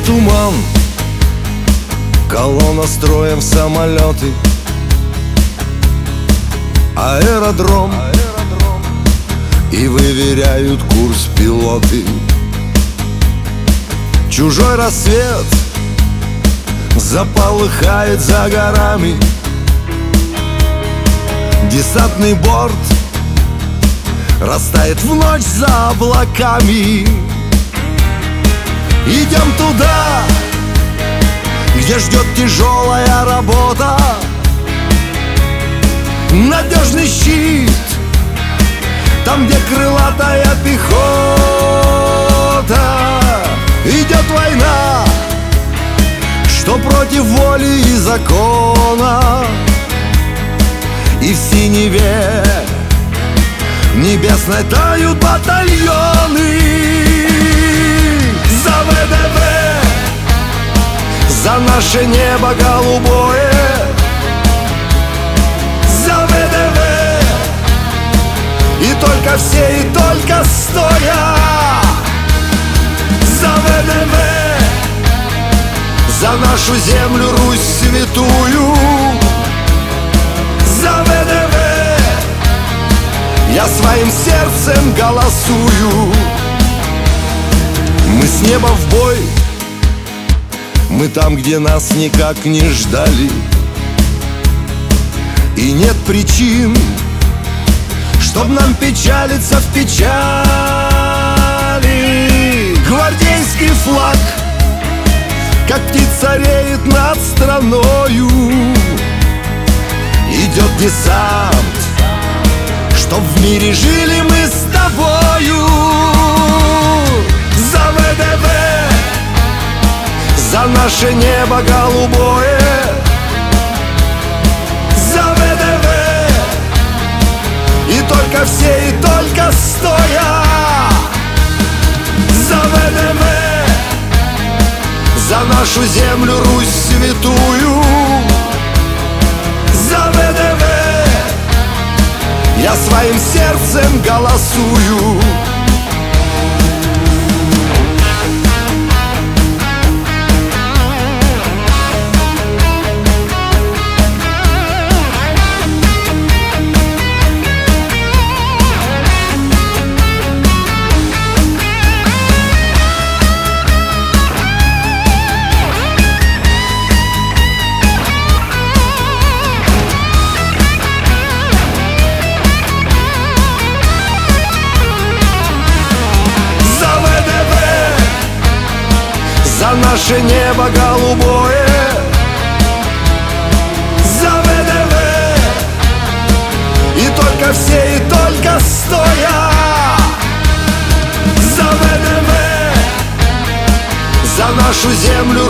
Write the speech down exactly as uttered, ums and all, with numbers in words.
туман, колонна строем самолеты, аэродром, и выверяют курс пилоты. Чужой рассвет заполыхает за горами, десантный борт растает в ночь за облаками. Идем туда, где ждет тяжелая работа, надежный щит, там, где крылатая пехота. Идет война, что против воли и закона, и в синеве небесной тают батальоны. За ВДВ, за наше небо голубое, за ВДВ, и только все, и только стоя. За ВДВ, за нашу землю Русь святую. За ВДВ я своим сердцем голосую. Мы с неба в бой, мы там, где нас никак не ждали, и нет причин, чтоб нам печалиться в печали. Гвардейский флаг, как птица, реет над страною. Идет десант, чтоб в мире жили мы с тобою. За ВДВ, за наше небо голубое, за ВДВ, и только все, и только стоя. За ВДВ, за нашу землю Русь святую. За ВДВ я своим сердцем голосую. За наше небо голубое, за ВДВ, и только все, и только стоя. За ВДВ, за нашу землю